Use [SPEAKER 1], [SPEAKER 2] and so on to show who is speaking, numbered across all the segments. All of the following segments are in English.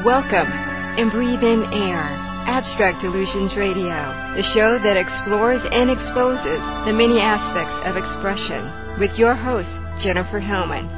[SPEAKER 1] Welcome and breathe in air. Abstract Illusions Radio, the show that explores and exposes the many aspects of expression, with your host, Jennifer Hellman.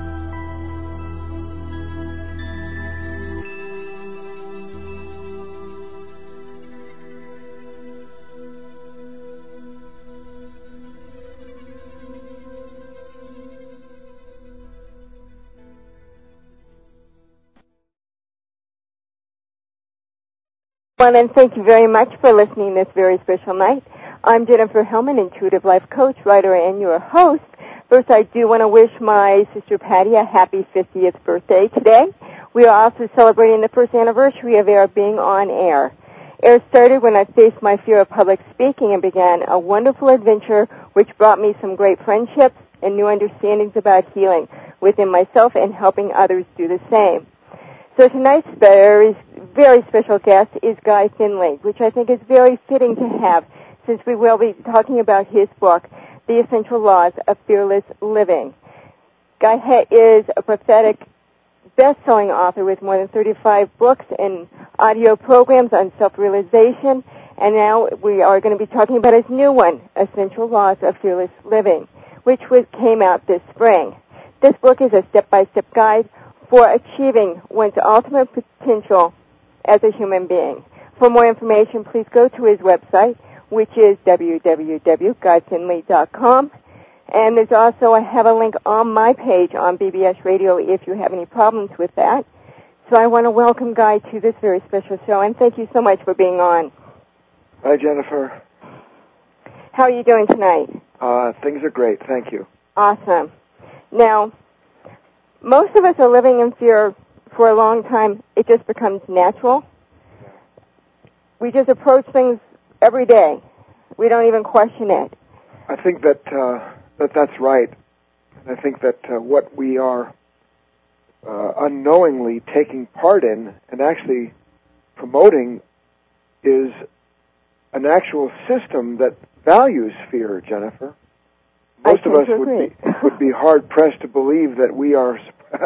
[SPEAKER 2] And thank you very much for listening this very special night. I'm Jennifer Hellman, intuitive life coach, writer, and your host. First, I do want to wish my sister Patty a happy 50th birthday today. We are also celebrating the first anniversary of AIR being on air. AIR started when I faced my fear of public speaking and began a wonderful adventure which brought me some great friendships and new understandings about healing within myself and helping others do the same. So tonight's very special guest is Guy Finley, which I think is very fitting to have since we will be talking about his book, The Essential Laws of Fearless Living. Guy is a prophetic best-selling author with more than 35 books and audio programs on self-realization, and now we are going to be talking about his new one, Essential Laws of Fearless Living, which came out this spring. This book is a step-by-step guide for achieving one's ultimate potential as a human being. For more information, please go to his website, which is www.guyfinley.com. And there's also, I have a link on my page on BBS Radio if you have any problems with that. So I want to welcome Guy to this very special show, and thank you so much for being on.
[SPEAKER 3] Hi, Jennifer.
[SPEAKER 2] How are you doing tonight?
[SPEAKER 3] Things are great, thank you.
[SPEAKER 2] Awesome. Now, most of us are living in fear for a long time. It just becomes natural. We just approach things every day. We don't even question it.
[SPEAKER 3] I think that's right. I think that what we are unknowingly taking part in and actually promoting is an actual system that values fear, Jennifer. Most of us would be hard pressed to believe that we are,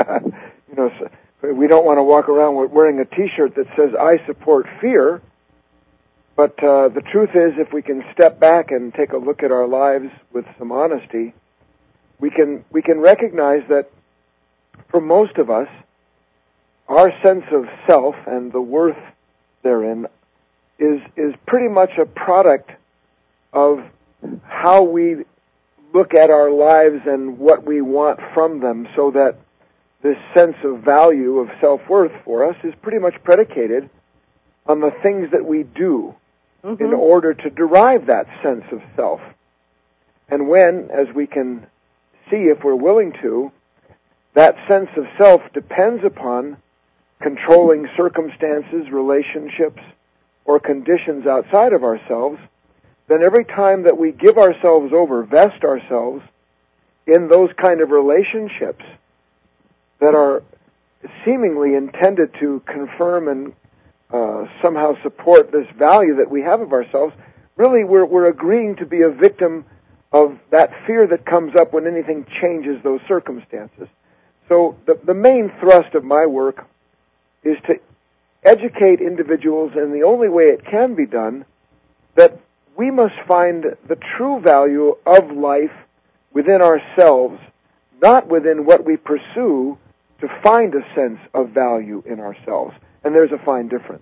[SPEAKER 3] we don't want to walk around wearing a T-shirt that says "I support fear." But the truth is, if we can step back and take a look at our lives with some honesty, we can recognize that for most of us, our sense of self and the worth therein is pretty much a product of how we look at our lives and what we want from them, so that this sense of value, of self-worth for us, is pretty much predicated on the things that we do in order to derive that sense of self. And when, as we can see if we're willing to, that sense of self depends upon controlling circumstances, relationships, or conditions outside of ourselves, then every time that we give ourselves over, vest ourselves in those kind of relationships that are seemingly intended to confirm and somehow support this value that we have of ourselves, really we're agreeing to be a victim of that fear that comes up when anything changes those circumstances. So the main thrust of my work is to educate individuals in the only way it can be done, that we must find the true value of life within ourselves, not within what we pursue to find a sense of value in ourselves. And there's a fine difference.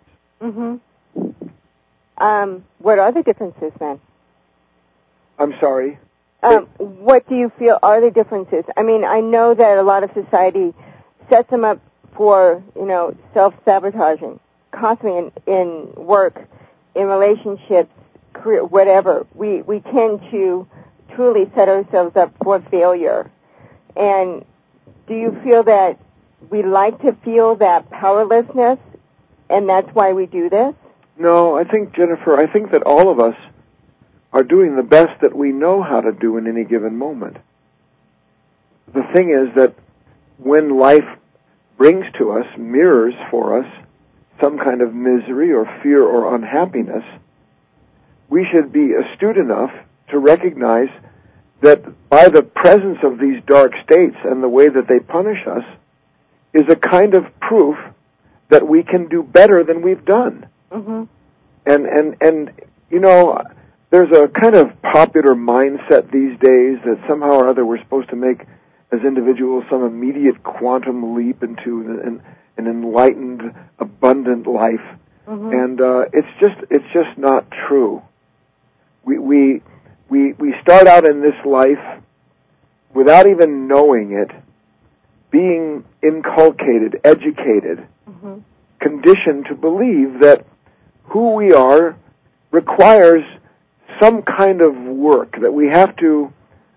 [SPEAKER 2] What are the differences then?
[SPEAKER 3] I'm sorry?
[SPEAKER 2] What do you feel are the differences? I mean, I know that a lot of society sets them up for, self-sabotaging, constantly in work, in relationships, career, whatever. We tend to truly set ourselves up for failure. And do you feel that we like to feel that powerlessness, and that's why we do this?
[SPEAKER 3] No, Jennifer, I think that all of us are doing the best that we know how to do in any given moment. The thing is that when life brings to us, mirrors for us, some kind of misery or fear or unhappiness, we should be astute enough to recognize that by the presence of these dark states and the way that they punish us is a kind of proof that we can do better than we've done.
[SPEAKER 2] Mm-hmm.
[SPEAKER 3] And you know, there's a kind of popular mindset these days that somehow or other we're supposed to make, as individuals, some immediate quantum leap into an enlightened, abundant life.
[SPEAKER 2] Mm-hmm.
[SPEAKER 3] And it's just not true. We start out in this life without even knowing it, being inculcated, educated,
[SPEAKER 2] mm-hmm.
[SPEAKER 3] conditioned to believe that who we are requires some kind of work, that we have to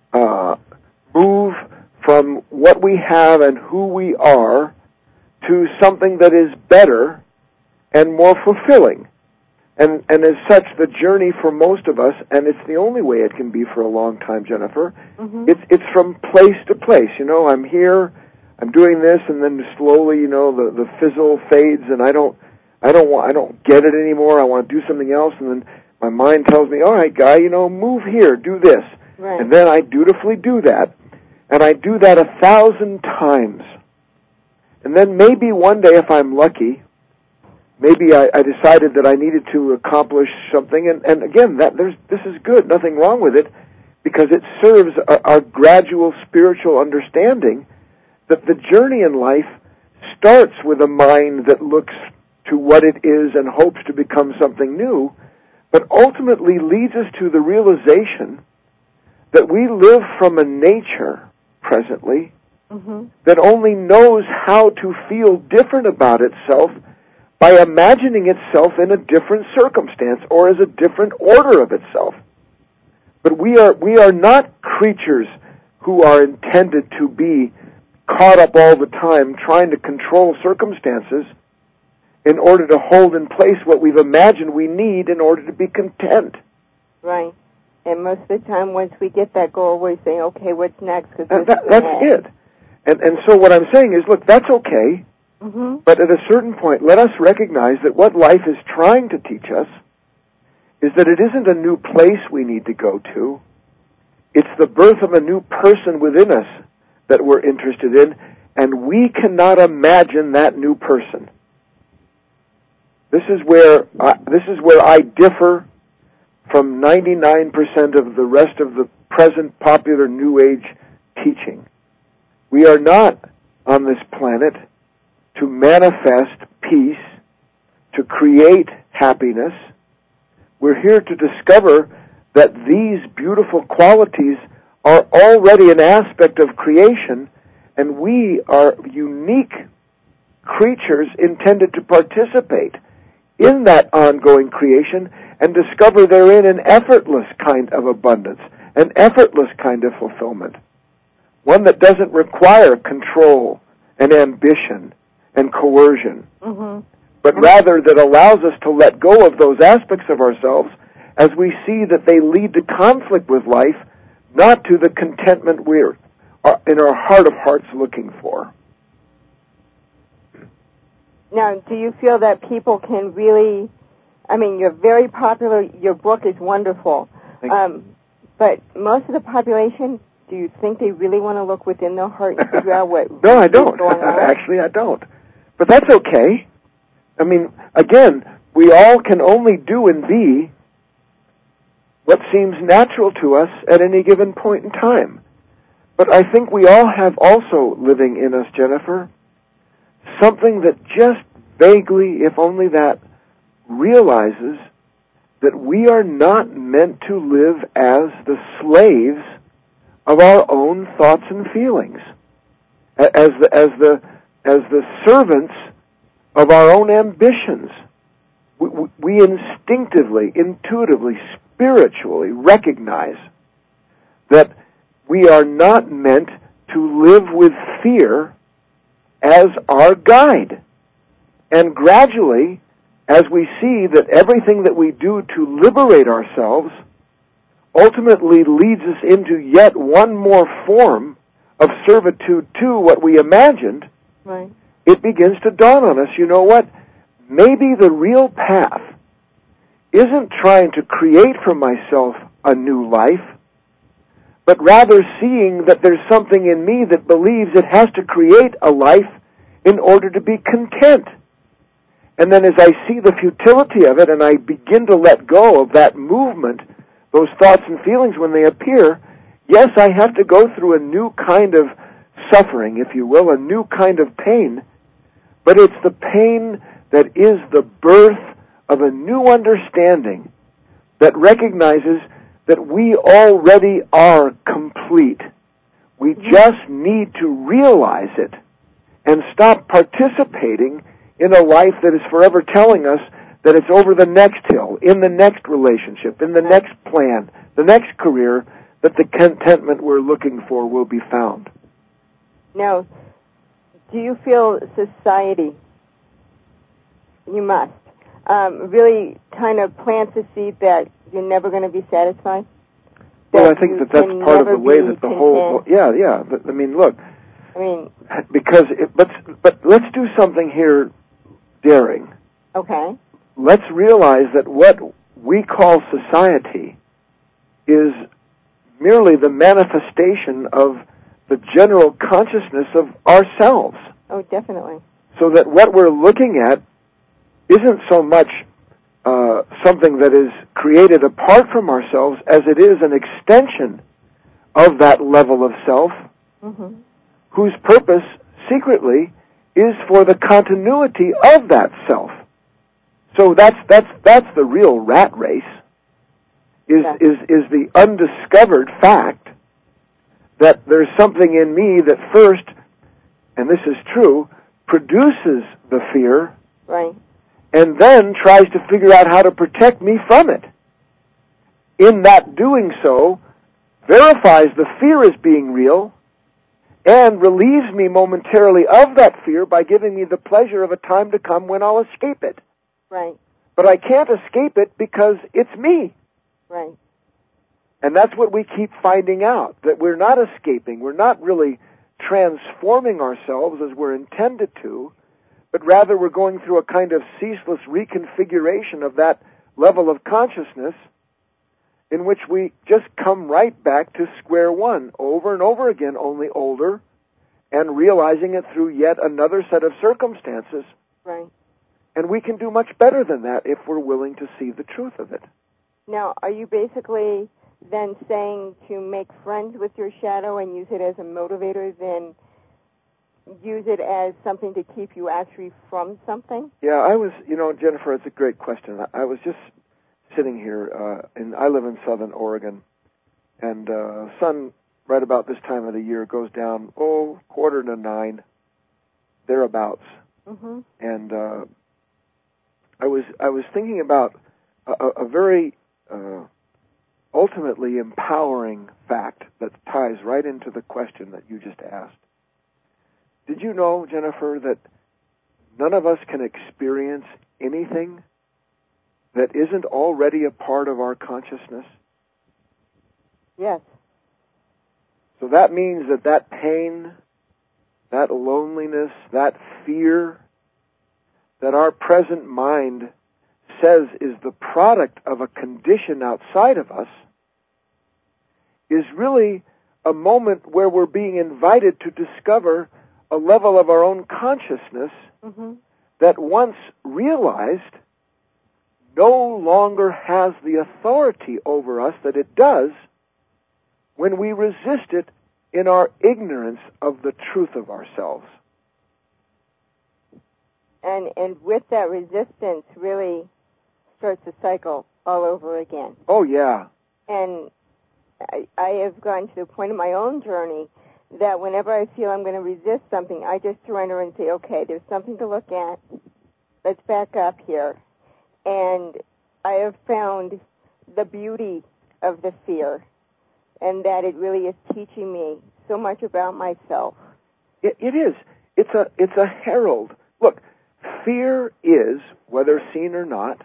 [SPEAKER 3] move from what we have and who we are to something that is better and more fulfilling. And as such, the journey for most of us, and it's the only way it can be for a long time, Jennifer,
[SPEAKER 2] mm-hmm.
[SPEAKER 3] it's from place to place. You know, I'm here, I'm doing this, and then slowly, you know, the fizzle fades, and I don't get it anymore. I want to do something else, and then my mind tells me, all right, guy, you know, move here, do this.
[SPEAKER 2] Right.
[SPEAKER 3] And then I dutifully do that, and I do that 1,000 times. And then maybe one day, if I'm lucky, maybe I decided that I needed to accomplish something, and again, this is good, nothing wrong with it, because it serves our gradual spiritual understanding that the journey in life starts with a mind that looks to what it is and hopes to become something new, but ultimately leads us to the realization that we live from a nature presently
[SPEAKER 2] mm-hmm.
[SPEAKER 3] that only knows how to feel different about itself by imagining itself in a different circumstance or as a different order of itself. But we are not creatures who are intended to be caught up all the time trying to control circumstances in order to hold in place what we've imagined we need in order to be content.
[SPEAKER 2] Right. And most of the time, once we get that goal, we're saying, okay, what's next?
[SPEAKER 3] That's it. And so what I'm saying is, look, that's okay,
[SPEAKER 2] mm-hmm.
[SPEAKER 3] but at a certain point, let us recognize that what life is trying to teach us is that it isn't a new place we need to go to. It's the birth of a new person within us that we're interested in, and we cannot imagine that new person. This is where I differ from 99% of the rest of the present popular New Age teaching. We are not on this planet to manifest peace, to create happiness. We're here to discover that these beautiful qualities are already an aspect of creation, and we are unique creatures intended to participate in that ongoing creation and discover therein an effortless kind of abundance, an effortless kind of fulfillment, one that doesn't require control and ambition and coercion,
[SPEAKER 2] mm-hmm.
[SPEAKER 3] but rather that allows us to let go of those aspects of ourselves as we see that they lead to conflict with life, not to the contentment we're in our heart of hearts looking for.
[SPEAKER 2] Now, do you feel that people can really, I mean, you're very popular, your book is wonderful, but most of the population, do you think they really want to look within their heart and figure out what
[SPEAKER 3] No, I don't.
[SPEAKER 2] is going on?
[SPEAKER 3] Actually, I don't. But that's okay. I mean, again, we all can only do and be what seems natural to us at any given point in time. But I think we all have also living in us, Jennifer, something that just vaguely, if only that, realizes that we are not meant to live as the slaves of our own thoughts and feelings, as the servants of our own ambitions. We instinctively, intuitively, spiritually recognize that we are not meant to live with fear as our guide. And gradually, as we see that everything that we do to liberate ourselves ultimately leads us into yet one more form of servitude to what we imagined,
[SPEAKER 2] right,
[SPEAKER 3] it begins to dawn on us, you know what? Maybe the real path isn't trying to create for myself a new life, but rather seeing that there's something in me that believes it has to create a life in order to be content. And then as I see the futility of it and I begin to let go of that movement, those thoughts and feelings when they appear, yes, I have to go through a new kind of suffering, if you will, a new kind of pain, but it's the pain that is the birth of a new understanding that recognizes that we already are complete. We just need to realize it and stop participating in a life that is forever telling us that it's over the next hill, in the next relationship, in the next plan, the next career, that the contentment we're looking for will be found.
[SPEAKER 2] Now, do you feel society, you must, really kind of plants a seed that you're never going to be satisfied?
[SPEAKER 3] Well, I think that's part of the way that the whole... Yeah. But, I mean, look. Because... But let's do something here daring.
[SPEAKER 2] Okay.
[SPEAKER 3] Let's realize that what we call society is merely the manifestation of the general consciousness of ourselves.
[SPEAKER 2] Oh, definitely.
[SPEAKER 3] So that what we're looking at isn't so much something that is created apart from ourselves as it is an extension of that level of self, whose purpose, secretly, is for the continuity of that self. So that's the real rat race, is the undiscovered fact that there's something in me that first, and this is true, produces the fear,
[SPEAKER 2] right,
[SPEAKER 3] and then tries to figure out how to protect me from it. In that doing so, verifies the fear as being real, and relieves me momentarily of that fear by giving me the pleasure of a time to come when I'll escape it.
[SPEAKER 2] Right.
[SPEAKER 3] But I can't escape it because it's me.
[SPEAKER 2] Right.
[SPEAKER 3] And that's what we keep finding out, that we're not escaping, we're not really transforming ourselves as we're intended to, but rather we're going through a kind of ceaseless reconfiguration of that level of consciousness in which we just come right back to square one, over and over again, only older, and realizing it through yet another set of circumstances.
[SPEAKER 2] Right.
[SPEAKER 3] And we can do much better than that if we're willing to see the truth of it.
[SPEAKER 2] Now, are you basically then saying to make friends with your shadow and use it as a motivator, then use it as something to keep you actually from something?
[SPEAKER 3] Yeah, Jennifer, it's a great question. I was just sitting here, and I live in southern Oregon, and sun right about this time of the year goes down, 8:45, thereabouts. And I was thinking about a very ultimately empowering fact that ties right into the question that you just asked. Did you know, Jennifer, that none of us can experience anything that isn't already a part of our consciousness?
[SPEAKER 2] Yes.
[SPEAKER 3] So that means that pain, that loneliness, that fear that our present mind says is the product of a condition outside of us is really a moment where we're being invited to discover a level of our own consciousness that once realized no longer has the authority over us that it does when we resist it in our ignorance of the truth of ourselves.
[SPEAKER 2] And with that resistance really starts the cycle all over again.
[SPEAKER 3] Oh, yeah.
[SPEAKER 2] And I have gotten to the point in my own journey that whenever I feel I'm going to resist something, I just surrender and say, okay, there's something to look at. Let's back up here. And I have found the beauty of the fear, and that it really is teaching me so much about myself.
[SPEAKER 3] It is. It's a herald. Look, fear is, whether seen or not,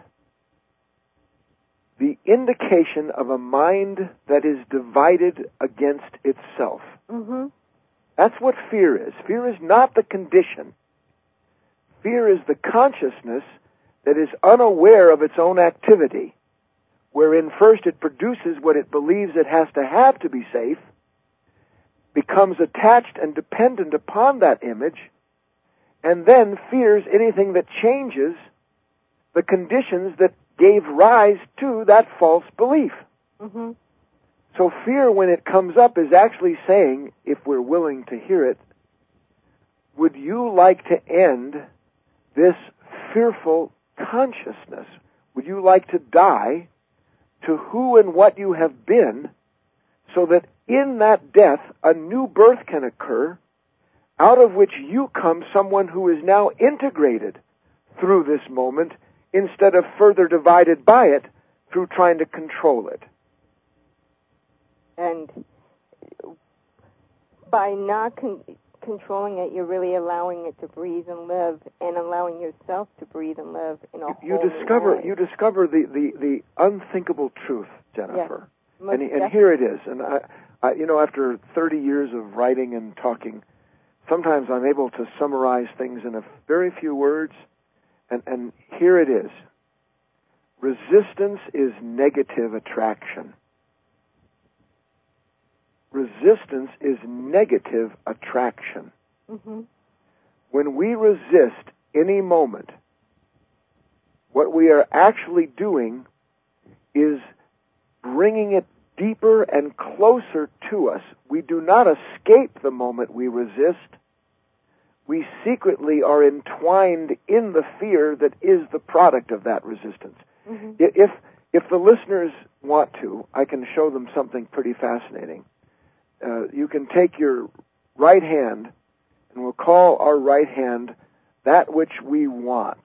[SPEAKER 3] the indication of a mind that is divided against itself. That's what fear is. Fear is not the condition. Fear is the consciousness that is unaware of its own activity, wherein first it produces what it believes it has to have to be safe, becomes attached and dependent upon that image, and then fears anything that changes the conditions that gave rise to that false belief.
[SPEAKER 2] Mm-hmm.
[SPEAKER 3] So fear, when it comes up, is actually saying, if we're willing to hear it, would you like to end this fearful consciousness? Would you like to die to who and what you have been, so that in that death a new birth can occur, out of which you come someone who is now integrated through this moment instead of further divided by it through trying to control it?
[SPEAKER 2] And by not controlling it, you're really allowing it to breathe and live, and allowing yourself to breathe and live in a whole new way.
[SPEAKER 3] You discover the unthinkable truth, Jennifer.
[SPEAKER 2] Yes,
[SPEAKER 3] and here it is. And I, after 30 years of writing and talking, sometimes I'm able to summarize things in a very few words, and here it is. Resistance is negative attraction. Resistance is negative attraction.
[SPEAKER 2] Mm-hmm.
[SPEAKER 3] When we resist any moment, what we are actually doing is bringing it deeper and closer to us. We do not escape the moment we resist. We secretly are entwined in the fear that is the product of that resistance.
[SPEAKER 2] Mm-hmm.
[SPEAKER 3] If the listeners want to, I can show them something pretty fascinating. You can take your right hand, and we'll call our right hand that which we want.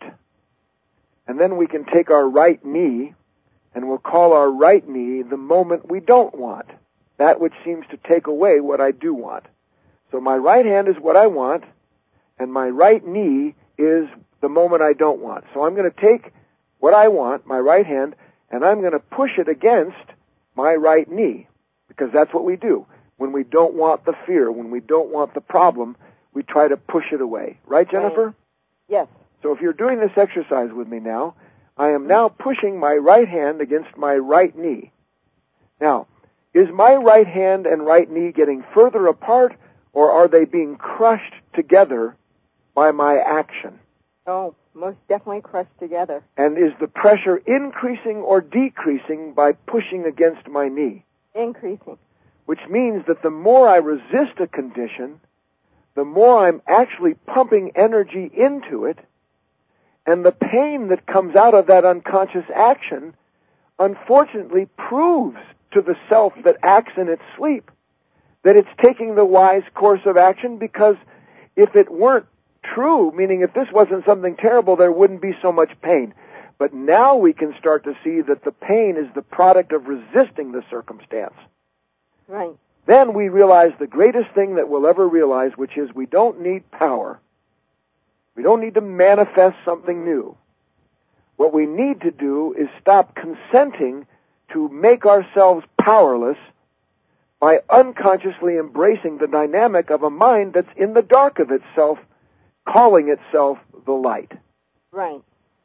[SPEAKER 3] And then we can take our right knee, and we'll call our right knee the moment we don't want, that which seems to take away what I do want. So my right hand is what I want, and my right knee is the moment I don't want. So I'm going to take what I want, my right hand, and I'm going to push it against my right knee, because that's what we do. When we don't want the fear, when we don't want the problem, we try to push it away. Right, Jennifer?
[SPEAKER 2] Right. Yes.
[SPEAKER 3] So if you're doing this exercise with me now, I am now pushing my right hand against my right knee. Now, is my right hand and right knee getting further apart, or are they being crushed together by my action?
[SPEAKER 2] Oh, most definitely crushed together.
[SPEAKER 3] And is the pressure increasing or decreasing by pushing against my knee?
[SPEAKER 2] Increasing.
[SPEAKER 3] Which means that the more I resist a condition, the more I'm actually pumping energy into it, and the pain that comes out of that unconscious action, unfortunately, proves to the self that acts in its sleep that it's taking the wise course of action, because if it weren't true, meaning if this wasn't something terrible, there wouldn't be so much pain. But now we can start to see that the pain is the product of resisting the circumstance.
[SPEAKER 2] Right.
[SPEAKER 3] Then we realize the greatest thing that we'll ever realize, which is we don't need power. We don't need to manifest something new. What we need to do is stop consenting to make ourselves powerless by unconsciously embracing the dynamic of a mind that's in the dark of itself, calling itself the light.
[SPEAKER 2] Right.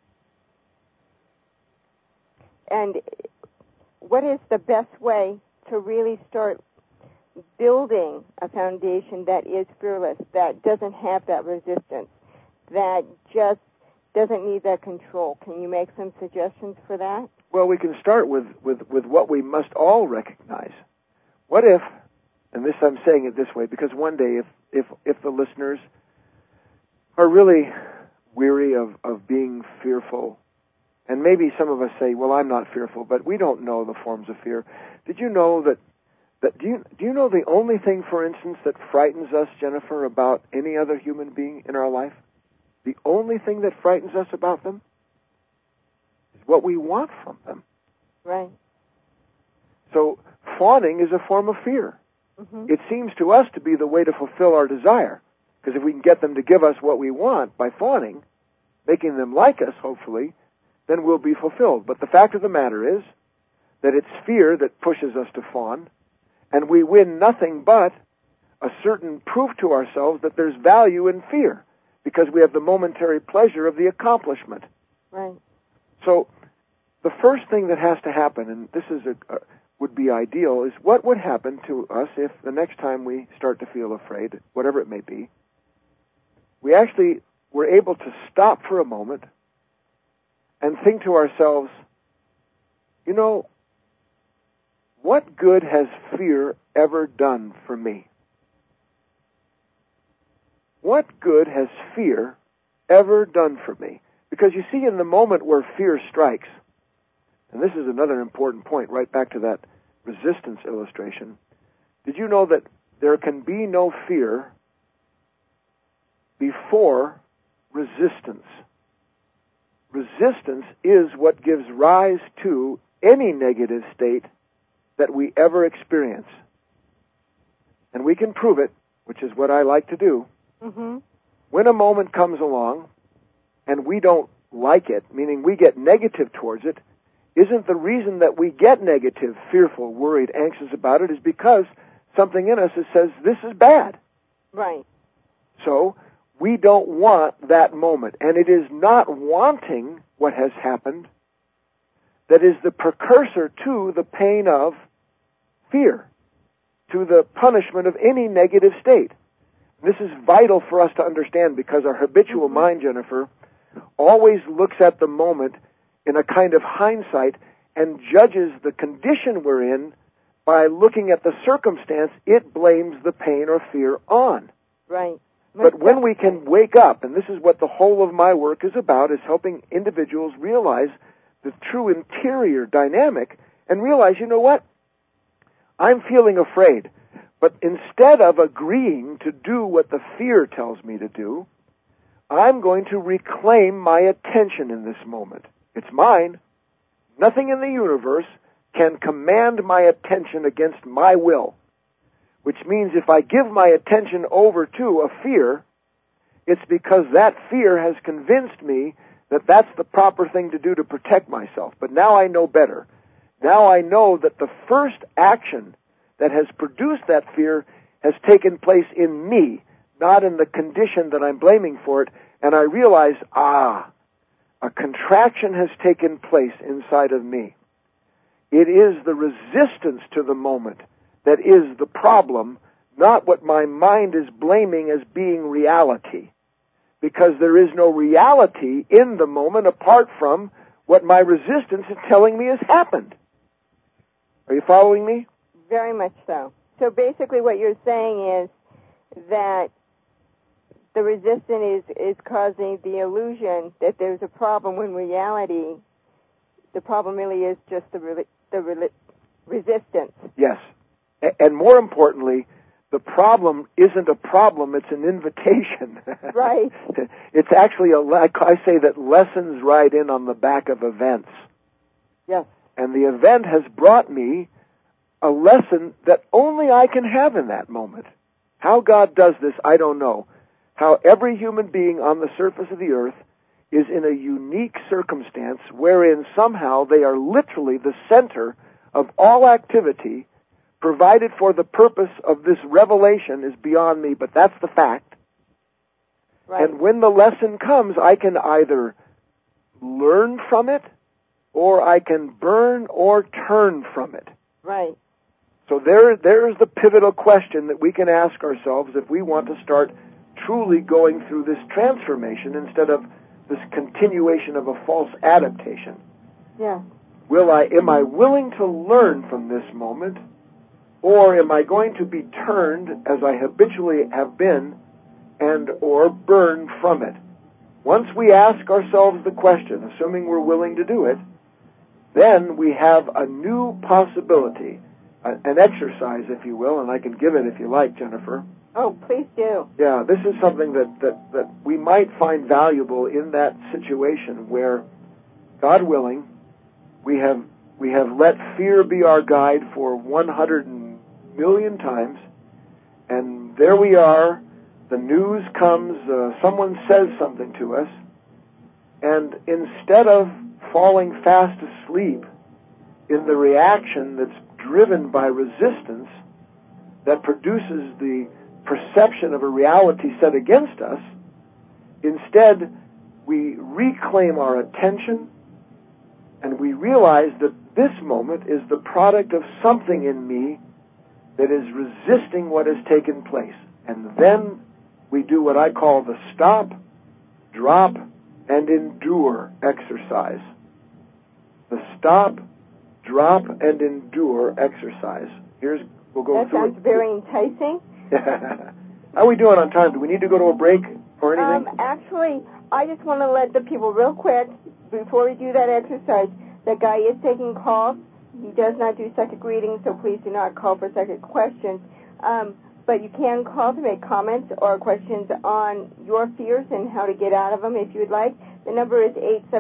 [SPEAKER 2] And what is the best way to really start building a foundation that is fearless, that doesn't have that resistance, that just doesn't need that control? Can you make some suggestions for that?
[SPEAKER 3] Well, we can start with what we must all recognize. What if, and this I'm saying it this way, because one day if the listeners are really weary of being fearful, and maybe some of us say, well, I'm not fearful, but we don't know the forms of fear. Did you know that do you know the only thing, for instance, that frightens us, Jennifer, about any other human being in our life? The only thing that frightens us about them is what we want from them.
[SPEAKER 2] Right.
[SPEAKER 3] So fawning is a form of fear.
[SPEAKER 2] Mm-hmm.
[SPEAKER 3] It seems to us to be the way to fulfill our desire, because if we can get them to give us what we want by fawning, making them like us, hopefully, then we'll be fulfilled. But the fact of the matter is that it's fear that pushes us to fawn, and we win nothing but a certain proof to ourselves that there's value in fear, because we have the momentary pleasure of the accomplishment.
[SPEAKER 2] Right.
[SPEAKER 3] So the first thing that has to happen, and this is would be ideal, is what would happen to us if the next time we start to feel afraid, whatever it may be, we actually were able to stop for a moment and think to ourselves, you know, what good has fear ever done for me? What good has fear ever done for me? Because you see, in the moment where fear strikes, and this is another important point, right back to that resistance illustration, did you know that there can be no fear before resistance? Resistance is what gives rise to any negative state that we ever experience. And we can prove it, which is what I like to do.
[SPEAKER 2] Mm-hmm.
[SPEAKER 3] When a moment comes along and we don't like it, meaning we get negative towards it, isn't the reason that we get negative, fearful, worried, anxious about it is because something in us that says this is bad.
[SPEAKER 2] Right.
[SPEAKER 3] So we don't want that moment. And it is not wanting what has happened that is the precursor to the pain of fear, to the punishment of any negative state. This is vital for us to understand because our habitual mind, Jennifer, always looks at the moment in a kind of hindsight and judges the condition we're in by looking at the circumstance it blames the pain or fear on.
[SPEAKER 2] Right.
[SPEAKER 3] But when we can wake up, and this is what the whole of my work is about, is helping individuals realize the true interior dynamic and realize, you know what? I'm feeling afraid. But instead of agreeing to do what the fear tells me to do, I'm going to reclaim my attention in this moment. It's mine. Nothing in the universe can command my attention against my will, which means if I give my attention over to a fear, it's because that fear has convinced me that that's the proper thing to do to protect myself. But now I know better. Now I know that the first action that has produced that fear has taken place in me, not in the condition that I'm blaming for it, and I realize, a contraction has taken place inside of me. It is the resistance to the moment that is the problem, not what my mind is blaming as being reality. Because there is no reality in the moment apart from what my resistance is telling me has happened. Are you following me?
[SPEAKER 2] Very much so. So basically what you're saying is that the resistance is causing the illusion that there's a problem when reality, the problem really is just the resistance.
[SPEAKER 3] Yes. And more importantly, the problem isn't a problem, it's an invitation.
[SPEAKER 2] Right.
[SPEAKER 3] It's actually, I say that lessons ride in on the back of events.
[SPEAKER 2] Yes.
[SPEAKER 3] And the event has brought me a lesson that only I can have in that moment. How God does this, I don't know. How every human being on the surface of the earth is in a unique circumstance wherein somehow they are literally the center of all activity provided for the purpose of this revelation is beyond me, but that's the fact.
[SPEAKER 2] Right.
[SPEAKER 3] And when the lesson comes, I can either learn from it or I can burn or turn from it.
[SPEAKER 2] Right.
[SPEAKER 3] So there's the pivotal question that we can ask ourselves if we want to start truly going through this transformation instead of this continuation of a false adaptation.
[SPEAKER 2] Yeah.
[SPEAKER 3] Am I willing to learn from this moment, or am I going to be turned, as I habitually have been, and or burn from it? Once we ask ourselves the question, assuming we're willing to do it, then we have a new possibility, an exercise, if you will, and I can give it if you like, Jennifer.
[SPEAKER 2] Oh, please do.
[SPEAKER 3] Yeah, this is something that we might find valuable in that situation where, God willing, we have let fear be our guide for 100 million times, and there we are, the news comes, someone says something to us, and instead of falling fast asleep in the reaction that's driven by resistance that produces the perception of a reality set against us, instead we reclaim our attention and we realize that this moment is the product of something in me that is resisting what has taken place. And then we do what I call the stop, drop, and endure exercise. The stop, drop, and endure exercise. We'll go
[SPEAKER 2] that
[SPEAKER 3] through it.
[SPEAKER 2] That sounds very enticing.
[SPEAKER 3] How are we doing on time? Do we need to go to a break or anything?
[SPEAKER 2] Actually, I just want to let the people real quick, before we do that exercise, that Guy is taking calls. He does not do psychic readings, so please do not call for psychic questions. But you can call to make comments or questions on your fears and how to get out of them if you would like. The number is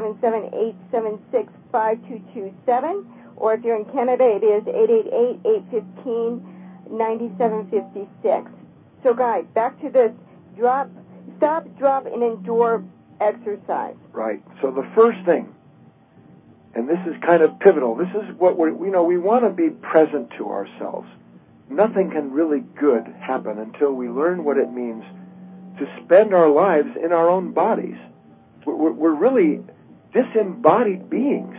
[SPEAKER 2] 877-876-5227, or if you're in Canada, it is 888-815-9756. So, Guy, back to this stop, drop, and endure exercise.
[SPEAKER 3] Right. So the first thing, and this is kind of pivotal, this is what we want to be present to ourselves. Nothing can really good happen until we learn what it means to spend our lives in our own bodies. We're really disembodied beings.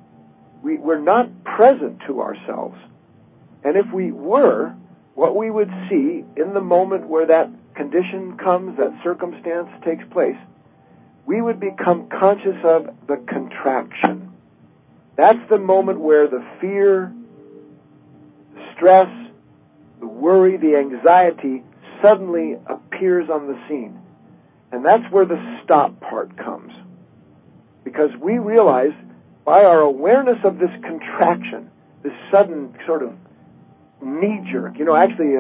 [SPEAKER 3] We're not present to ourselves. And if we were, what we would see in the moment where that condition comes, that circumstance takes place, we would become conscious of the contraction. That's the moment where the fear, the stress, the worry, the anxiety suddenly appears on the scene. And that's where the stop part comes. Because we realize by our awareness of this contraction, this sudden sort of knee-jerk, actually,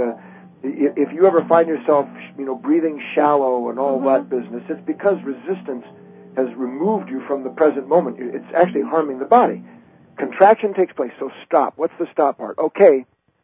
[SPEAKER 3] if you ever find yourself, breathing shallow and all that business, it's because resistance has removed you from the present moment. It's actually harming the body. Contraction takes place, so stop. What's the stop part? Okay,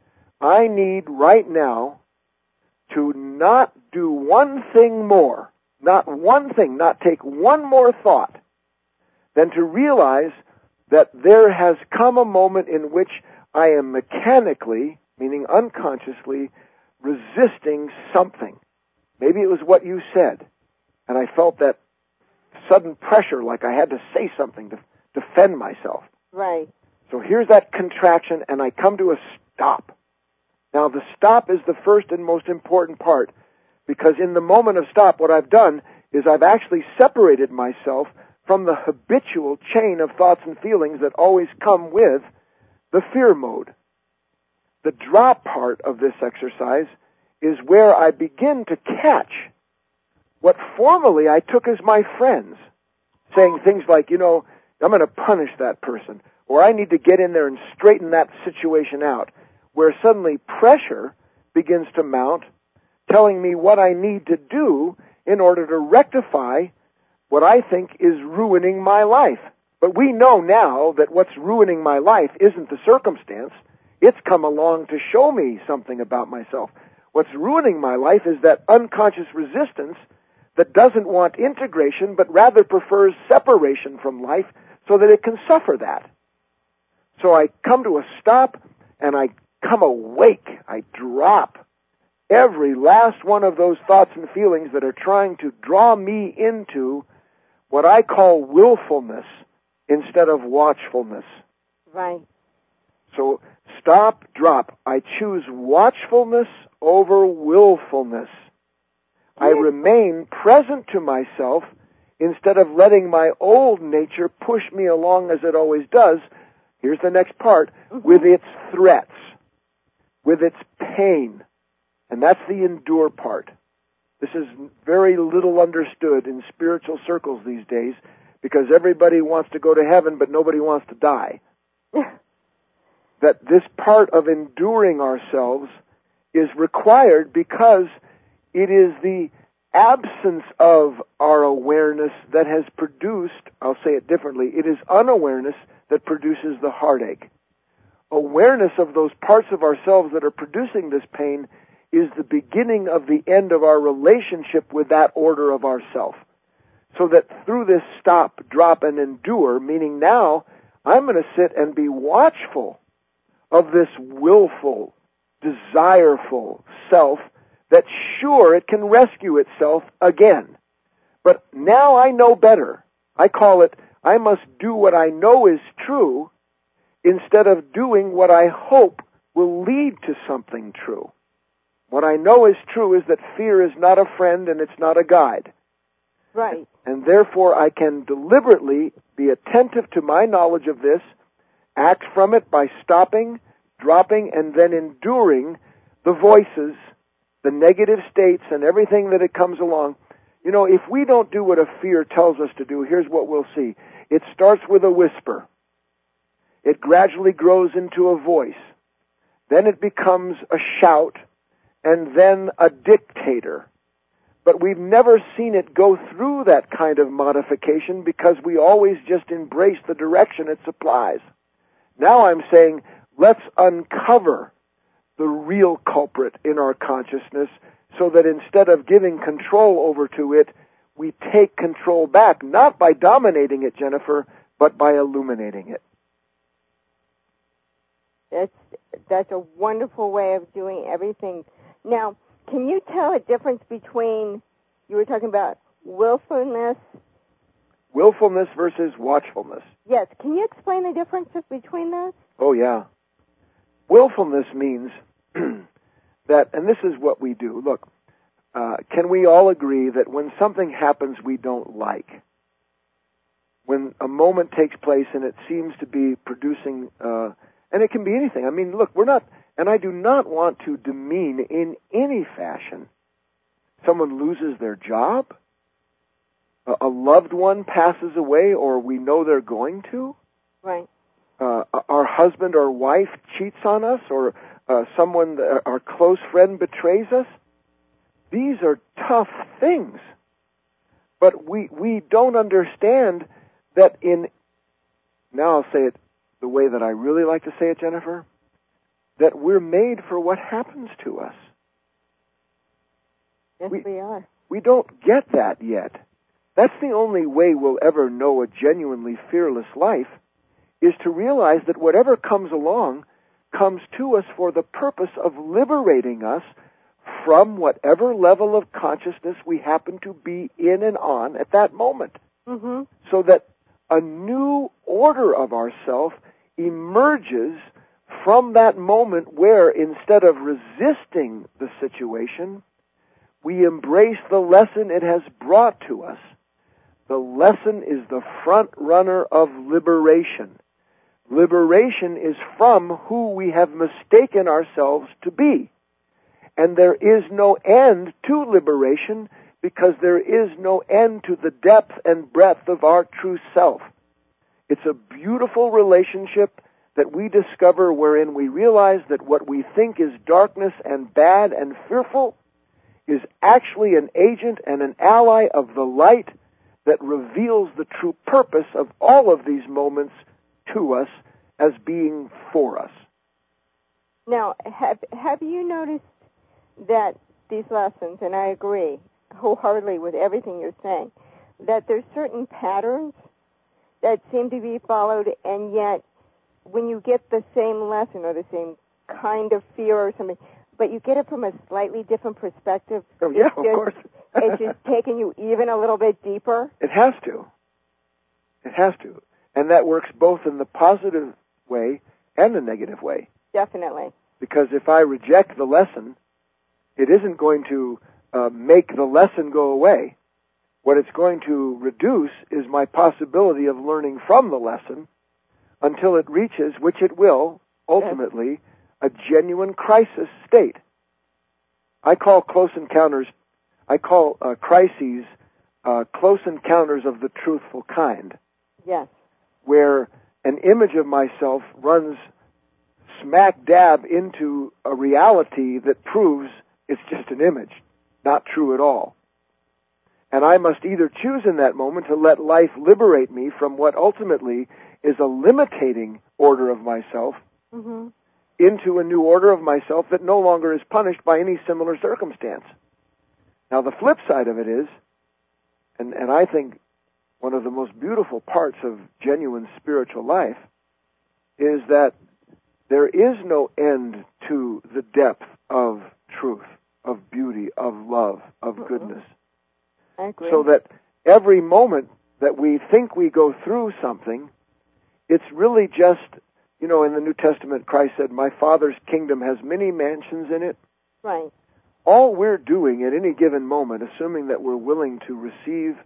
[SPEAKER 3] I need right now to not do one thing more, not take one more thought, than to realize that there has come a moment in which I am mechanically, meaning unconsciously, resisting something. Maybe it was what you said, and I felt that sudden pressure, like I had to say something to defend myself.
[SPEAKER 2] Right.
[SPEAKER 3] So here's that contraction, and I come to a stop. Now, the stop is the first and most important part, because in the moment of stop, what I've done is I've actually separated myself from the habitual chain of thoughts and feelings that always come with the fear mode. The drop part of this exercise is where I begin to catch what formerly I took as my friends, saying things like, I'm going to punish that person, or I need to get in there and straighten that situation out, where suddenly pressure begins to mount, telling me what I need to do in order to rectify what I think is ruining my life. But we know now that what's ruining my life isn't the circumstance. It's come along to show me something about myself. What's ruining my life is that unconscious resistance that doesn't want integration, but rather prefers separation from life so that it can suffer that. So I come to a stop, and I come awake. I drop every last one of those thoughts and feelings that are trying to draw me into what I call willfulness instead of watchfulness.
[SPEAKER 2] Right.
[SPEAKER 3] So stop, drop. I choose watchfulness over willfulness. I remain present to myself instead of letting my old nature push me along as it always does. Here's the next part, with its threats, with its pain. And that's the endure part. This is very little understood in spiritual circles these days because everybody wants to go to heaven, but nobody wants to die. That this part of enduring ourselves is required because it is the absence of our awareness that has produced, I'll say it differently, it is unawareness that produces the heartache. Awareness of those parts of ourselves that are producing this pain is the beginning of the end of our relationship with that order of ourself. So that through this stop, drop, and endure, meaning now I'm going to sit and be watchful of this willful, desireful self that sure it can rescue itself again. But now I know better. I call it, I must do what I know is true instead of doing what I hope will lead to something true. What I know is true is that fear is not a friend and it's not a guide.
[SPEAKER 2] Right.
[SPEAKER 3] And therefore I can deliberately be attentive to my knowledge of this, act from it by stopping, dropping, and then enduring the voices, the negative states, and everything that it comes along. You know, if we don't do what a fear tells us to do, here's what we'll see. It starts with a whisper. It gradually grows into a voice. Then it becomes a shout, and then a dictator. But we've never seen it go through that kind of modification because we always just embrace the direction it supplies. Now I'm saying, let's uncover the real culprit in our consciousness so that instead of giving control over to it, we take control back, not by dominating it, Jennifer, but by illuminating it.
[SPEAKER 2] That's a wonderful way of doing everything. Now, can you tell a difference between, you were talking about willfulness?
[SPEAKER 3] Willfulness versus watchfulness.
[SPEAKER 2] Yes. Can you explain the differences between those?
[SPEAKER 3] Oh, yeah. Willfulness means that, and this is what we do. Look, can we all agree that when something happens we don't like, when a moment takes place and it seems to be producing, and it can be anything. I mean, look, we're not, and I do not want to demean in any fashion. Someone loses their job, a loved one passes away, or we know they're going to.
[SPEAKER 2] Right.
[SPEAKER 3] Our husband or wife cheats on us, or someone, our close friend, betrays us. These are tough things. But we don't understand that now I'll say it the way that I really like to say it, Jennifer, that we're made for what happens to us.
[SPEAKER 2] Yes, we are.
[SPEAKER 3] We don't get that yet. That's the only way we'll ever know a genuinely fearless life, is to realize that whatever comes along comes to us for the purpose of liberating us from whatever level of consciousness we happen to be in and on at that moment.
[SPEAKER 2] Mm-hmm.
[SPEAKER 3] So that a new order of ourself emerges from that moment where, instead of resisting the situation, we embrace the lesson it has brought to us. The lesson is the front runner of liberation. Liberation is from who we have mistaken ourselves to be. And there is no end to liberation because there is no end to the depth and breadth of our true self. It's a beautiful relationship that we discover wherein we realize that what we think is darkness and bad and fearful is actually an agent and an ally of the light that reveals the true purpose of all of these moments to us as being for us.
[SPEAKER 2] Now, have you noticed that these lessons, and I agree wholeheartedly with everything you're saying, that there's certain patterns that seem to be followed, and yet when you get the same lesson or the same kind of fear or something, but you get it from a slightly different perspective.
[SPEAKER 3] Oh, yeah, of course.
[SPEAKER 2] It's just taking you even a little bit deeper.
[SPEAKER 3] It has to. It has to. And that works both in the positive way and the negative way.
[SPEAKER 2] Definitely.
[SPEAKER 3] Because if I reject the lesson, it isn't going to make the lesson go away. What it's going to reduce is my possibility of learning from the lesson until it reaches, which it will, ultimately, a genuine crisis state. I call crises close encounters of the truthful kind.
[SPEAKER 2] Yes.
[SPEAKER 3] Where an image of myself runs smack dab into a reality that proves it's just an image, not true at all. And I must either choose in that moment to let life liberate me from what ultimately is a limiting order of myself into a new order of myself that no longer is punished by any similar circumstance. Now, the flip side of it is, and I think one of the most beautiful parts of genuine spiritual life is that there is no end to the depth of truth, of beauty, of love, of goodness.
[SPEAKER 2] I agree.
[SPEAKER 3] So that every moment that we think we go through something, it's really just, in the New Testament, Christ said, "My Father's kingdom has many mansions in it."
[SPEAKER 2] Right.
[SPEAKER 3] All we're doing at any given moment, assuming that we're willing to receive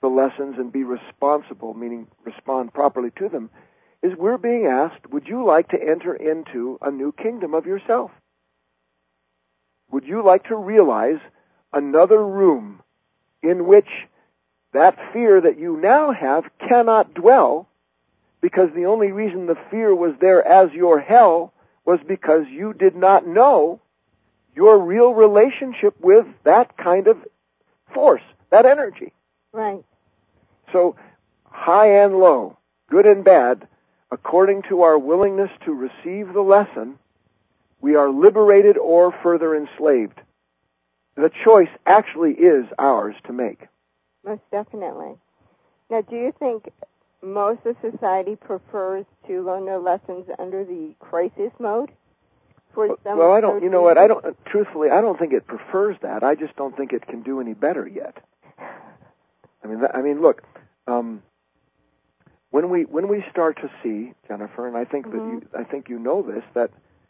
[SPEAKER 3] the lessons and be responsible, meaning respond properly to them, is we're being asked, would you like to enter into a new kingdom of yourself? Would you like to realize another room in which that fear that you now have cannot dwell, because the only reason the fear was there as your hell was because you did not know your real relationship with that kind of force, that energy.
[SPEAKER 2] Right.
[SPEAKER 3] So, high and low, good and bad, according to our willingness to receive the lesson, we are liberated or further enslaved. The choice actually is ours to make.
[SPEAKER 2] Most definitely. Now, do you think most of society prefers to learn their lessons under the crisis mode?
[SPEAKER 3] Well, I don't, truthfully, I don't think it prefers that. I just don't think it can do any better yet. Look, when we start to see, Jennifer, and I think that you know this, that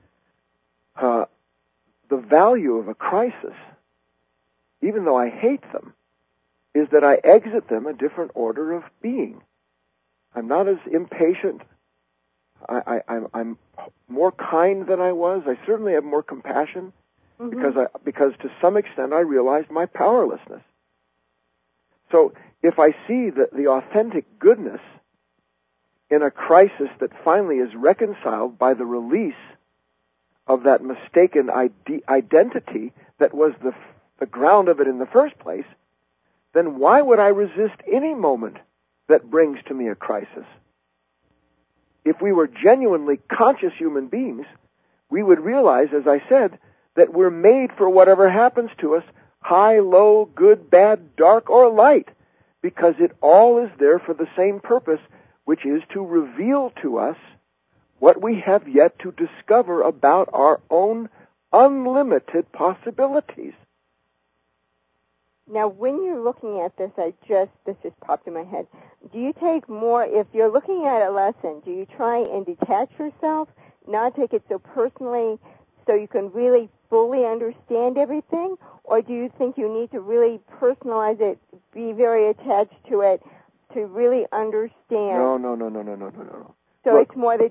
[SPEAKER 3] the value of a crisis, even though I hate them, is that I exit them a different order of being. I'm not as impatient. I'm more kind than I was. I certainly have more compassion because to some extent I realized my powerlessness. So if I see the authentic goodness in a crisis that finally is reconciled by the release of that mistaken identity that was the ground of it in the first place, then why would I resist any moment that brings to me a crisis? If we were genuinely conscious human beings, we would realize, as I said, that we're made for whatever happens to us, high, low, good, bad, dark, or light, because it all is there for the same purpose, which is to reveal to us what we have yet to discover about our own unlimited possibilities.
[SPEAKER 2] Now, when you're looking at this, this just popped in my head. Do you take more, if you're looking at a lesson, do you try and detach yourself, not take it so personally, so you can really fully understand everything? Or do you think you need to really personalize it, be very attached to it, to really understand?
[SPEAKER 3] No.
[SPEAKER 2] So look, it's more the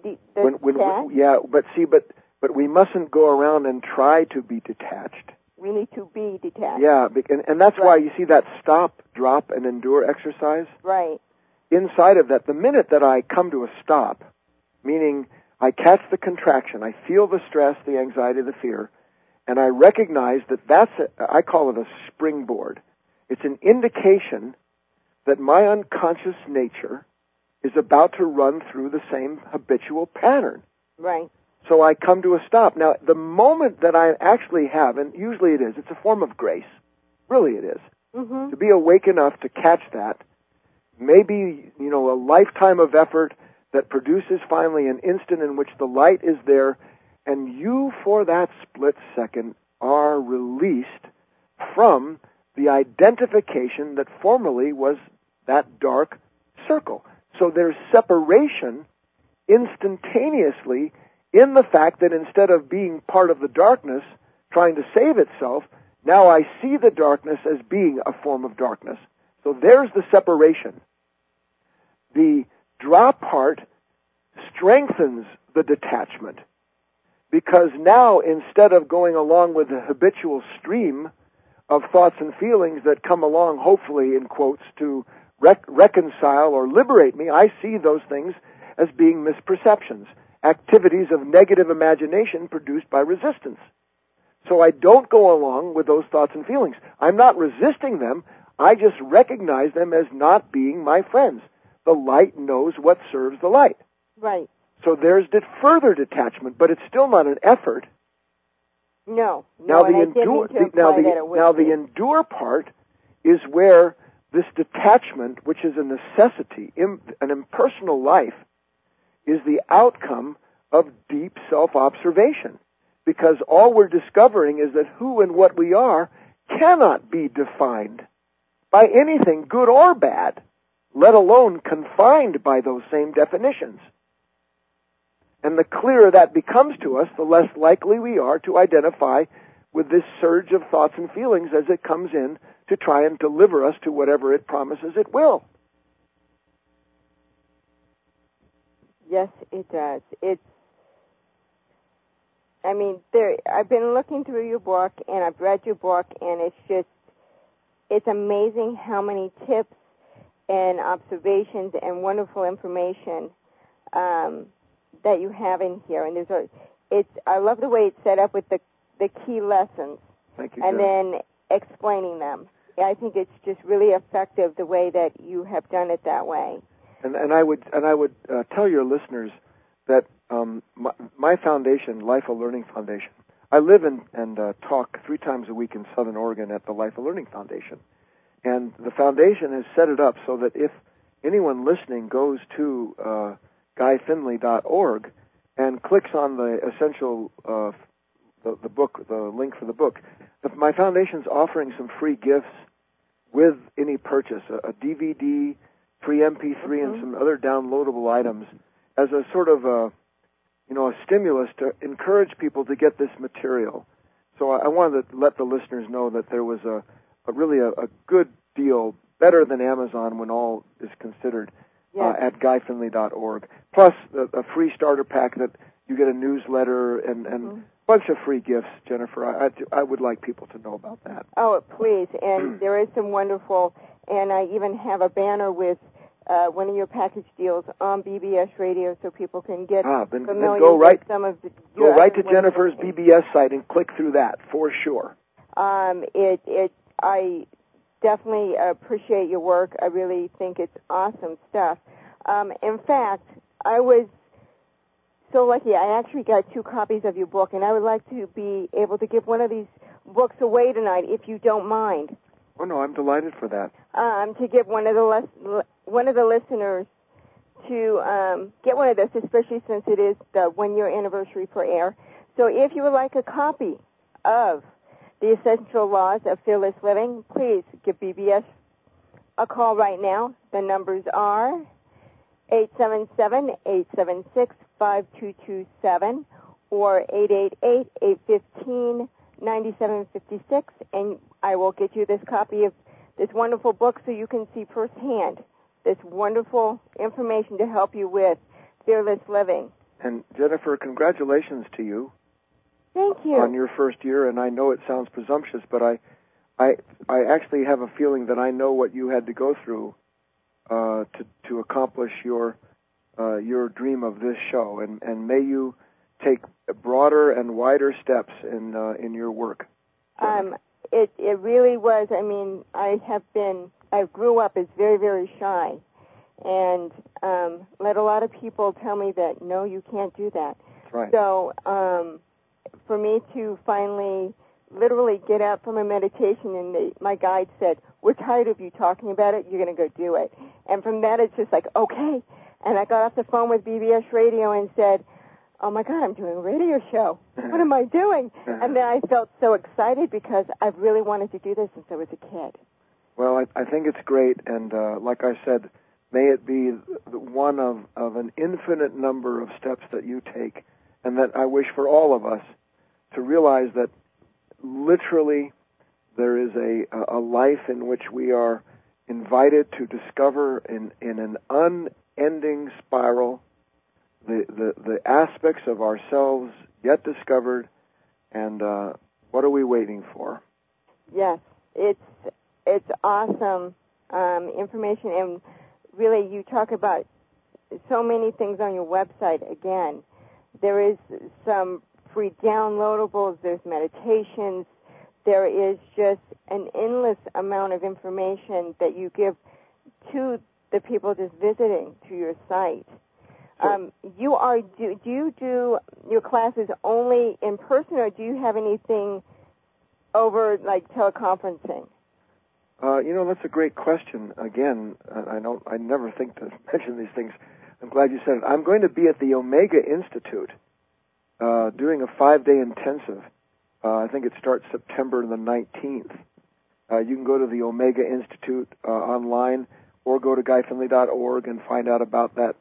[SPEAKER 2] detach?
[SPEAKER 3] But we mustn't go around and try to be detached.
[SPEAKER 2] We need to be detached.
[SPEAKER 3] Yeah, and that's why you see that stop, drop, and endure exercise.
[SPEAKER 2] Right.
[SPEAKER 3] Inside of that, the minute that I come to a stop, meaning I catch the contraction, I feel the stress, the anxiety, the fear, and I recognize that I call it a springboard. It's an indication that my unconscious nature is about to run through the same habitual pattern.
[SPEAKER 2] Right.
[SPEAKER 3] So I come to a stop. Now, the moment that I actually have, and usually it is, it's a form of grace. Really it is.
[SPEAKER 2] Mm-hmm.
[SPEAKER 3] To be awake enough to catch that, maybe, a lifetime of effort that produces finally an instant in which the light is there, and you, for that split second, are released from the identification that formerly was that dark circle. So there's separation instantaneously in the fact that instead of being part of the darkness, trying to save itself, now I see the darkness as being a form of darkness. So there's the separation. The drop part strengthens the detachment, because now instead of going along with the habitual stream of thoughts and feelings that come along, hopefully, in quotes, to reconcile or liberate me, I see those things as being misperceptions, activities of negative imagination produced by resistance. So I don't go along with those thoughts and feelings. I'm not resisting them. I just recognize them as not being my friends. The light knows what serves the light.
[SPEAKER 2] Right.
[SPEAKER 3] So there's further detachment, but it's still not an effort.
[SPEAKER 2] No.
[SPEAKER 3] Now the endure part is where this detachment, which is a necessity, an impersonal life, is the outcome of deep self-observation. Because all we're discovering is that who and what we are cannot be defined by anything, good or bad, let alone confined by those same definitions. And the clearer that becomes to us, the less likely we are to identify with this surge of thoughts and feelings as it comes in to try and deliver us to whatever it promises it will.
[SPEAKER 2] Yes, it does. I've been looking through your book, and I've read your book, and it's amazing how many tips and observations and wonderful information that you have in here. And I love the way it's set up with the key lessons.
[SPEAKER 3] Thank you,
[SPEAKER 2] and then explaining them. I think it's just really effective the way that you have done it that way.
[SPEAKER 3] And I would tell your listeners that my foundation, Life of Learning Foundation, I live and talk 3 times a week in Southern Oregon at the Life of Learning Foundation. And the foundation has set it up so that if anyone listening goes to GuyFinley.org and clicks on the essential, the book, the link for the book, my foundation's offering some free gifts with any purchase, a DVD, free MP3, and some other downloadable items as a sort of a stimulus to encourage people to get this material. So I wanted to let the listeners know that there was a really good deal, better than Amazon when all is considered, at GuyFinley.org. Plus a free starter pack that you get a newsletter and a bunch of free gifts, Jennifer. I would like people to know about that.
[SPEAKER 2] Oh, please. And there is some wonderful, and I even have a banner with one of your package deals on BBS Radio so people can get familiar with some of the...
[SPEAKER 3] Go right to Jennifer's BBS site and click through that, for sure.
[SPEAKER 2] I definitely appreciate your work. I really think it's awesome stuff. In fact, I was so lucky. I actually got 2 copies of your book, and I would like to be able to give one of these books away tonight, if you don't mind.
[SPEAKER 3] Oh, no, I'm delighted for that.
[SPEAKER 2] To give one of the listeners to get one of this, especially since it is the 1-year anniversary for AIR. So if you would like a copy of The Essential Laws of Fearless Living, please give BBS a call right now. The numbers are 877-876-5227 or 888-815-9756, and I will get you this copy of this wonderful book so you can see firsthand this wonderful information to help you with fearless living.
[SPEAKER 3] And Jennifer, congratulations to you.
[SPEAKER 2] Thank you.
[SPEAKER 3] On your first year, and I know it sounds presumptuous, but I actually have a feeling that I know what you had to go through to accomplish your dream of this show, and may you take broader and wider steps in your work.
[SPEAKER 2] It really was. I mean, I grew up as very, very shy, and let a lot of people tell me that no, you can't do that.
[SPEAKER 3] That's right.
[SPEAKER 2] So for me to finally literally get out from a meditation, and my guide said, "We're tired of you talking about it. You're going to go do it." And from that, it's just like, okay. And I got off the phone with BBS Radio and said, "Oh my God, I'm doing a radio show. What am I doing?" And then I felt so excited because I've really wanted to do this since I was a kid.
[SPEAKER 3] Well, I think it's great, and like I said, may it be one of an infinite number of steps that you take, and that I wish for all of us to realize that literally there is a life in which we are invited to discover in an unending spiral the aspects of ourselves yet discovered, and what are we waiting for?
[SPEAKER 2] Yes, it's awesome information, and really you talk about so many things on your website. Again, there is some free downloadables, there's meditations, there is just an endless amount of information that you give to the people just visiting to your site. Do you do your classes only in person, or do you have anything over like teleconferencing?
[SPEAKER 3] That's a great question. Again, I never think to mention these things. I'm glad you said it. I'm going to be at the Omega Institute doing a 5-day intensive. I think it starts September the 19th. You can go to the Omega Institute online, or go to GuyFinley.org and find out about that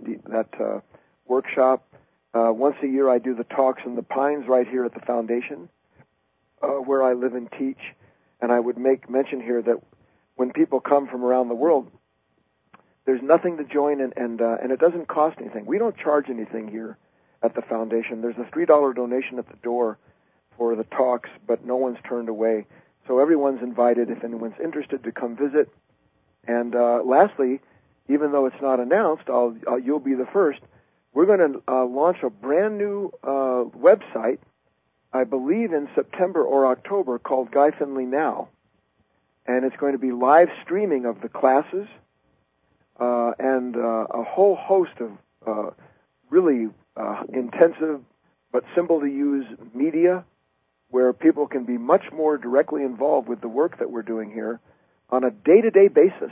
[SPEAKER 3] workshop. Once a year, I do the talks in the Pines right here at the foundation, where I live and teach. And I would make mention here that when people come from around the world, there's nothing to join, and it doesn't cost anything. We don't charge anything here at the foundation. There's a $3 donation at the door for the talks, but no one's turned away. So everyone's invited if anyone's interested to come visit. And lastly, even though it's not announced, you'll be the first. We're going to launch a brand new website, I believe in September or October, called Guy Finley Now. And it's going to be live streaming of the classes and a whole host of really intensive but simple to use media where people can be much more directly involved with the work that we're doing here on a day-to-day basis.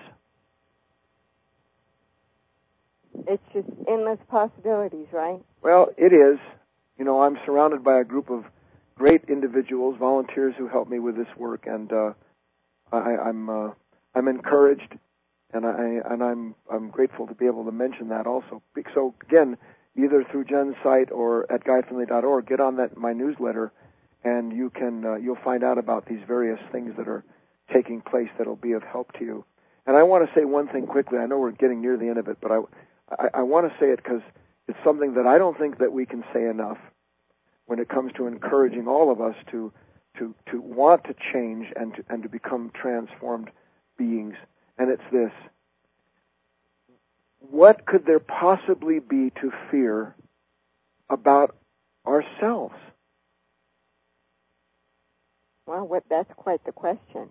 [SPEAKER 2] It's just endless possibilities, right?
[SPEAKER 3] Well, it is. You know, I'm surrounded by a group of great individuals, volunteers who help me with this work, and I'm encouraged, and I'm grateful to be able to mention that also. So again, either through Jen's site or at guyfinley.org, get on my newsletter, and you'll find out about these various things that are taking place that'll be of help to you. And I want to say one thing quickly. I know we're getting near the end of it, but I want to say it because it's something that I don't think that we can say enough when it comes to encouraging all of us to want to change and to become transformed beings. And it's this: what could there possibly be to fear about ourselves?
[SPEAKER 2] Well, that's quite the question.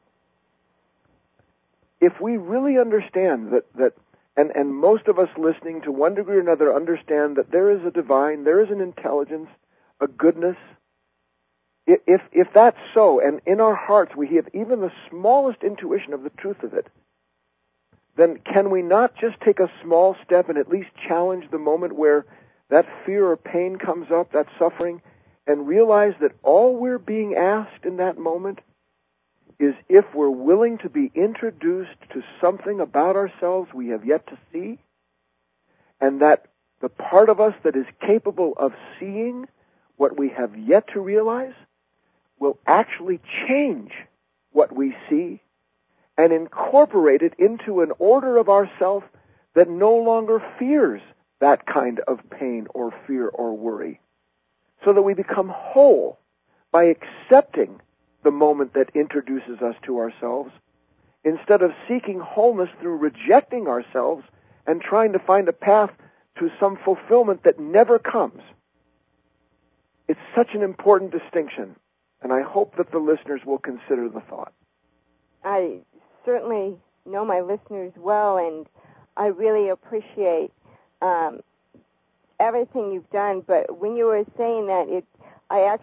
[SPEAKER 3] If we really understand that and most of us listening to one degree or another understand that there is a divine, there is an intelligence, a goodness, if that's so, and in our hearts we have even the smallest intuition of the truth of it, then can we not just take a small step and at least challenge the moment where that fear or pain comes up, that suffering, and realize that all we're being asked in that moment is if we're willing to be introduced to something about ourselves we have yet to see, and that the part of us that is capable of seeing what we have yet to realize will actually change what we see and incorporate it into an order of ourself that no longer fears that kind of pain or fear or worry, so that we become whole by accepting the moment that introduces us to ourselves, instead of seeking wholeness through rejecting ourselves and trying to find a path to some fulfillment that never comes. It's such an important distinction, and I hope that the listeners will consider the thought.
[SPEAKER 2] I certainly know my listeners well, and I really appreciate everything you've done, but when you were saying that, I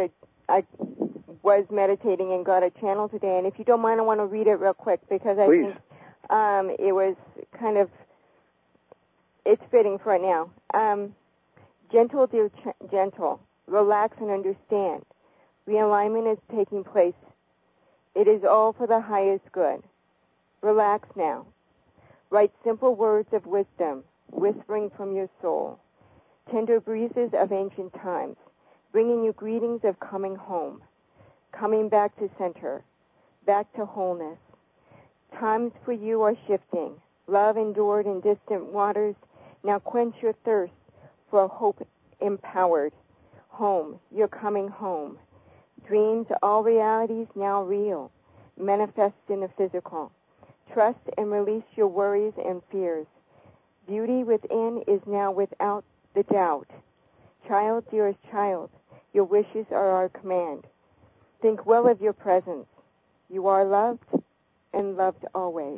[SPEAKER 2] was meditating and got a channel today, and if you don't mind, I want to read it real quick, because I
[SPEAKER 3] Please.
[SPEAKER 2] think it was kind of, it's fitting for right now. Gentle, dear gentle, relax and understand. Realignment is taking place. It is all for the highest good. Relax now. Write simple words of wisdom, whispering from your soul. Tender breezes of ancient times, bringing you greetings of coming home. Coming back to center, back to wholeness. Times for you are shifting. Love endured in distant waters. Now quench your thirst for a hope empowered. Home, you're coming home. Dreams, all realities now real. Manifest in the physical. Trust and release your worries and fears. Beauty within is now without the doubt. Child, dearest child, your wishes are our command. Think well of your presence. You are loved and loved always.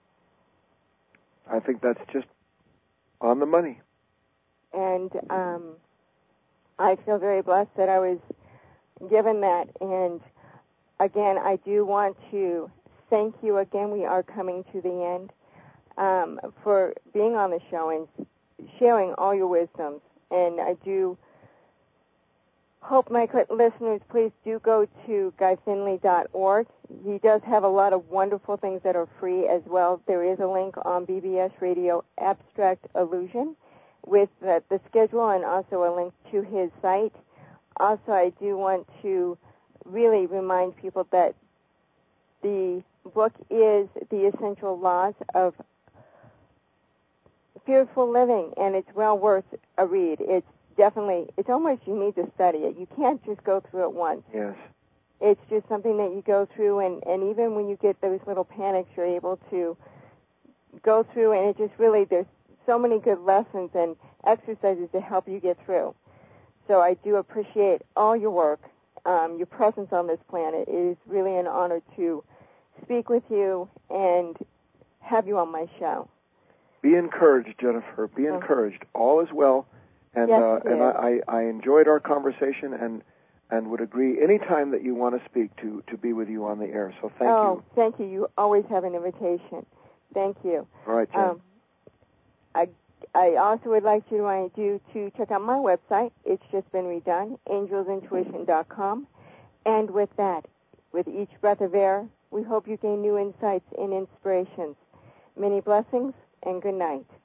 [SPEAKER 3] I think that's just on the money.
[SPEAKER 2] And I feel very blessed that I was given that. And again, I do want to thank you again. We are coming to the end for being on the show and sharing all your wisdoms. And I do hope my listeners, please do go to guyfinley.org. He does have a lot of wonderful things that are free as well. There is a link on BBS Radio, Abstract Illusion, with the schedule and also a link to his site. Also, I do want to really remind people that The book is The Essential Laws of Fearful Living, and it's well worth a read. It's almost you need to study it. You can't just go through it once.
[SPEAKER 3] Yes.
[SPEAKER 2] It's just something that you go through, and even when you get those little panics, you're able to go through, and it just really, there's so many good lessons and exercises to help you get through. So I do appreciate all your work, your presence on this planet. It is really an honor to speak with you and have you on my show.
[SPEAKER 3] Be encouraged, Jennifer. Be encouraged. All is well. And
[SPEAKER 2] yes,
[SPEAKER 3] I enjoyed our conversation and would agree any time that you want to speak to be with you on the air. So thank you.
[SPEAKER 2] Oh, thank you. You always have an invitation. Thank you.
[SPEAKER 3] All right, Jen.
[SPEAKER 2] I also would like to remind you to check out my website. It's just been redone, angelsintuition.com. And with that, with each breath of air, we hope you gain new insights and inspirations. Many blessings and good night.